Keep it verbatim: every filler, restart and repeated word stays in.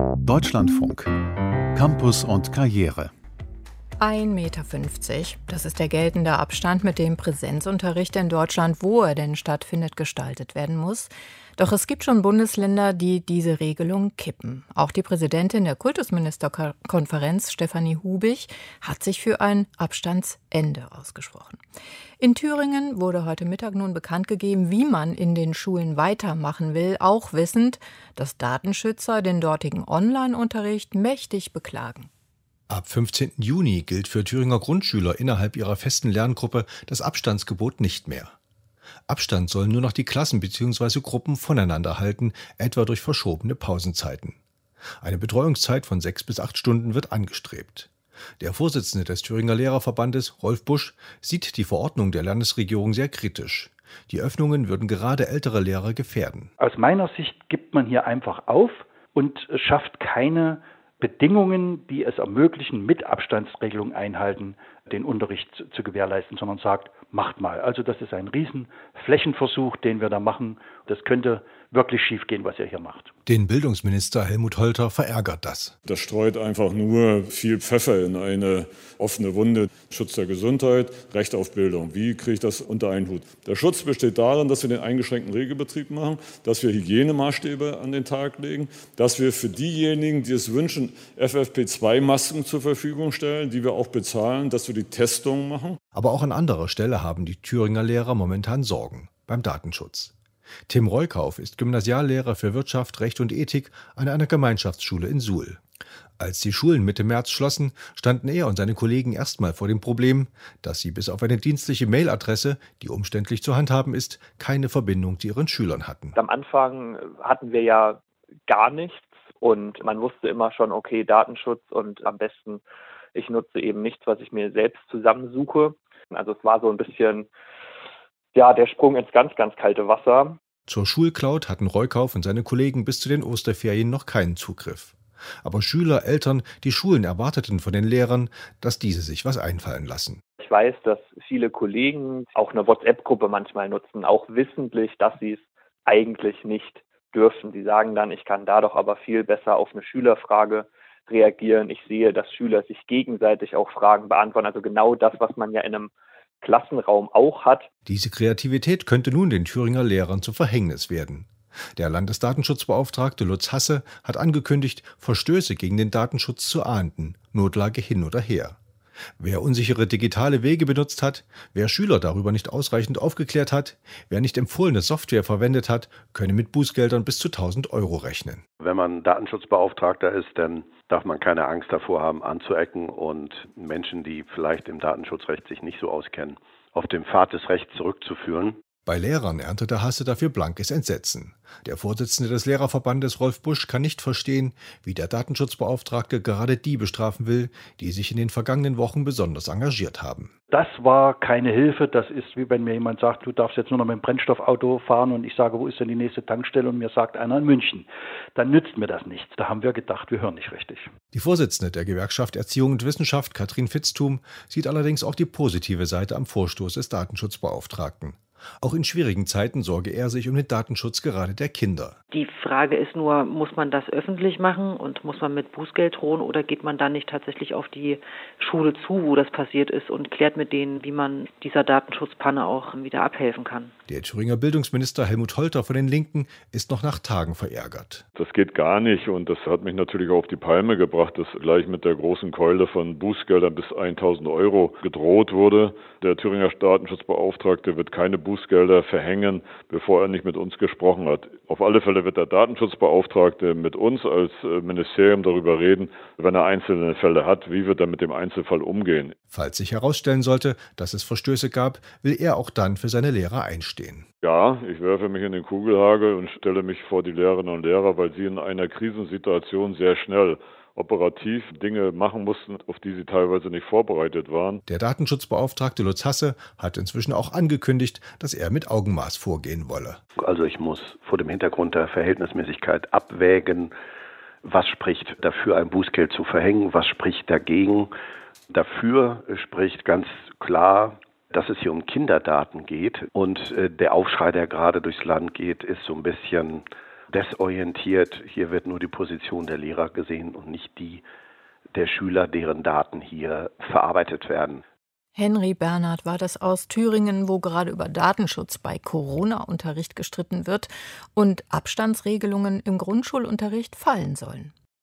Deutschlandfunk. Campus und Karriere. ein Meter fünfzig, das ist der geltende Abstand, mit dem Präsenzunterricht in Deutschland, wo er denn stattfindet, gestaltet werden muss. Doch es gibt schon Bundesländer, die diese Regelung kippen. Auch die Präsidentin der Kultusministerkonferenz, Stefanie Hubig, hat sich für ein Abstandsende ausgesprochen. In Thüringen wurde heute Mittag nun bekannt gegeben, wie man in den Schulen weitermachen will, auch wissend, dass Datenschützer den dortigen Online-Unterricht mächtig beklagen. Ab fünfzehnten Juni gilt für Thüringer Grundschüler innerhalb ihrer festen Lerngruppe das Abstandsgebot nicht mehr. Abstand sollen nur noch die Klassen bzw. Gruppen voneinander halten, etwa durch verschobene Pausenzeiten. Eine Betreuungszeit von sechs bis acht Stunden wird angestrebt. Der Vorsitzende des Thüringer Lehrerverbandes, Rolf Busch, sieht die Verordnung der Landesregierung sehr kritisch. Die Öffnungen würden gerade ältere Lehrer gefährden. Aus meiner Sicht gibt man hier einfach auf und schafft keine Bedingungen, die es ermöglichen, mit Abstandsregelung einhalten, den Unterricht zu gewährleisten, sondern sagt, macht mal. Also das ist ein riesen Flächenversuch, den wir da machen. Das könnte wirklich schiefgehen, was ihr hier macht. Den Bildungsminister Helmut Holter verärgert das. Das streut einfach nur viel Pfeffer in eine offene Wunde. Schutz der Gesundheit, Recht auf Bildung. Wie kriege ich das unter einen Hut? Der Schutz besteht darin, dass wir den eingeschränkten Regelbetrieb machen, dass wir Hygienemaßstäbe an den Tag legen, dass wir für diejenigen, die es wünschen, F F P zwei Masken zur Verfügung stellen, die wir auch bezahlen, dass wir die Testungen machen. Aber auch an anderer Stelle haben die Thüringer Lehrer momentan Sorgen beim Datenschutz. Tim Reukauf ist Gymnasiallehrer für Wirtschaft, Recht und Ethik an einer Gemeinschaftsschule in Suhl. Als die Schulen Mitte März schlossen, standen er und seine Kollegen erstmal vor dem Problem, dass sie bis auf eine dienstliche Mailadresse, die umständlich zu handhaben ist, keine Verbindung zu ihren Schülern hatten. Am Anfang hatten wir ja gar nichts und man wusste immer schon, okay, Datenschutz und am besten, ich nutze eben nichts, was ich mir selbst zusammensuche. Also es war so ein bisschen, ja, der Sprung ins ganz, ganz kalte Wasser. Zur Schulcloud hatten Reukauf und seine Kollegen bis zu den Osterferien noch keinen Zugriff. Aber Schüler, Eltern, die Schulen erwarteten von den Lehrern, dass diese sich was einfallen lassen. Ich weiß, dass viele Kollegen auch eine WhatsApp-Gruppe manchmal nutzen, auch wissentlich, dass sie es eigentlich nicht dürfen. Sie sagen dann, ich kann da doch aber viel besser auf eine Schülerfrage reagieren. Ich sehe, dass Schüler sich gegenseitig auch Fragen beantworten. Also genau das, was man ja in einem Klassenraum auch hat. Diese Kreativität könnte nun den Thüringer Lehrern zum Verhängnis werden. Der Landesdatenschutzbeauftragte Lutz Hasse hat angekündigt, Verstöße gegen den Datenschutz zu ahnden, Notlage hin oder her. Wer unsichere digitale Wege benutzt hat, wer Schüler darüber nicht ausreichend aufgeklärt hat, wer nicht empfohlene Software verwendet hat, könne mit Bußgeldern bis zu tausend Euro rechnen. Wenn man Datenschutzbeauftragter ist, dann darf man keine Angst davor haben, anzuecken und Menschen, die vielleicht im Datenschutzrecht sich nicht so auskennen, auf den Pfad des Rechts zurückzuführen. Bei Lehrern erntete Hasse dafür blankes Entsetzen. Der Vorsitzende des Lehrerverbandes Rolf Busch kann nicht verstehen, wie der Datenschutzbeauftragte gerade die bestrafen will, die sich in den vergangenen Wochen besonders engagiert haben. Das war keine Hilfe. Das ist wie wenn mir jemand sagt, du darfst jetzt nur noch mit dem Brennstoffauto fahren und ich sage, wo ist denn die nächste Tankstelle und mir sagt einer in München. Dann nützt mir das nichts. Da haben wir gedacht, wir hören nicht richtig. Die Vorsitzende der Gewerkschaft Erziehung und Wissenschaft, Katrin Fitztum, sieht allerdings auch die positive Seite am Vorstoß des Datenschutzbeauftragten. Auch in schwierigen Zeiten sorge er sich um den Datenschutz gerade der Kinder. Die Frage ist nur, muss man das öffentlich machen und muss man mit Bußgeld drohen oder geht man dann nicht tatsächlich auf die Schule zu, wo das passiert ist und klärt mit denen, wie man dieser Datenschutzpanne auch wieder abhelfen kann? Der Thüringer Bildungsminister Helmut Holter von den Linken ist noch nach Tagen verärgert. Das geht gar nicht und das hat mich natürlich auf die Palme gebracht, dass gleich mit der großen Keule von Bußgeldern bis tausend Euro gedroht wurde. Der Thüringer Datenschutzbeauftragte wird keine Bußgelder verhängen, bevor er nicht mit uns gesprochen hat. Auf alle Fälle wird der Datenschutzbeauftragte mit uns als Ministerium darüber reden, wenn er einzelne Fälle hat, wie wird er mit dem Einzelfall umgehen. Falls sich herausstellen sollte, dass es Verstöße gab, will er auch dann für seine Lehrer einstehen. Ja, ich werfe mich in den Kugelhagel und stelle mich vor die Lehrerinnen und Lehrer, weil sie in einer Krisensituation sehr schnell operativ Dinge machen mussten, auf die sie teilweise nicht vorbereitet waren. Der Datenschutzbeauftragte Lutz Hasse hat inzwischen auch angekündigt, dass er mit Augenmaß vorgehen wolle. Also ich muss vor dem Hintergrund der Verhältnismäßigkeit abwägen, was spricht dafür, ein Bußgeld zu verhängen, was spricht dagegen. Dafür spricht ganz klar, dass es hier um Kinderdaten geht und der Aufschrei, der gerade durchs Land geht, ist so ein bisschen desorientiert. Hier wird nur die Position der Lehrer gesehen und nicht die der Schüler, deren Daten hier verarbeitet werden. Henry Bernhard war das aus Thüringen, wo gerade über Datenschutz bei Corona-Unterricht gestritten wird und Abstandsregelungen im Grundschulunterricht fallen sollen.